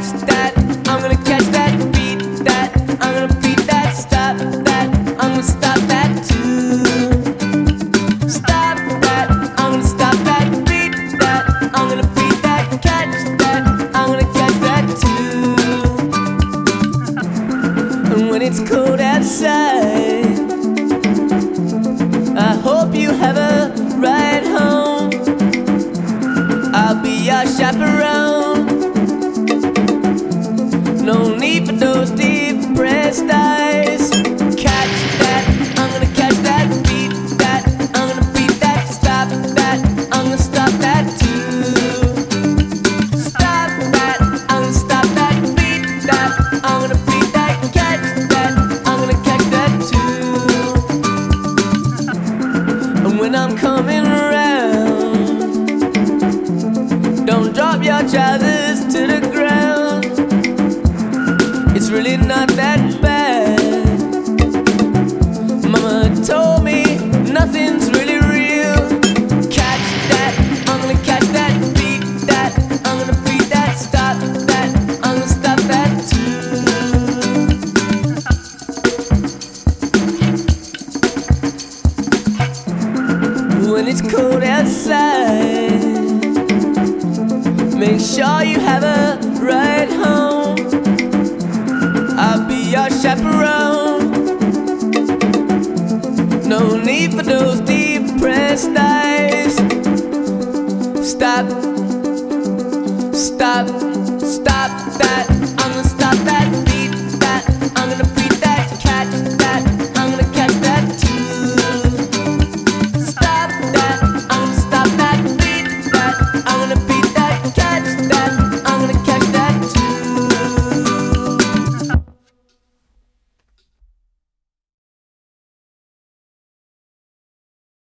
catch that, I'm gonna catch that, beat that, I'm gonna beat that, stop that, I'm gonna stop that too. Stop that, I'm gonna stop that, beat that, I'm gonna beat that, catch that, I'm gonna catch that too. And when it's cold outside, I hope you have a ride home. I'll be your chaperone. No need for those depressed eyes. Catch that, I'm gonna catch that, beat that, I'm gonna beat that, stop that, I'm gonna stop that too. Stop that, I'm gonna stop that, beat that, I'm gonna beat that, catch that, I'm gonna catch that too. And when I'm coming around, don't drop your trousers to the ground. It's really not that bad. Mama told me nothing's really real. Catch that, I'm gonna catch that, beat that, I'm gonna beat that, stop that, I'm gonna stop that too. When it's cold outside, make sure you have a ride home. I'll be your chaperone. No need for those depressed eyes. Stop, stop, stop that.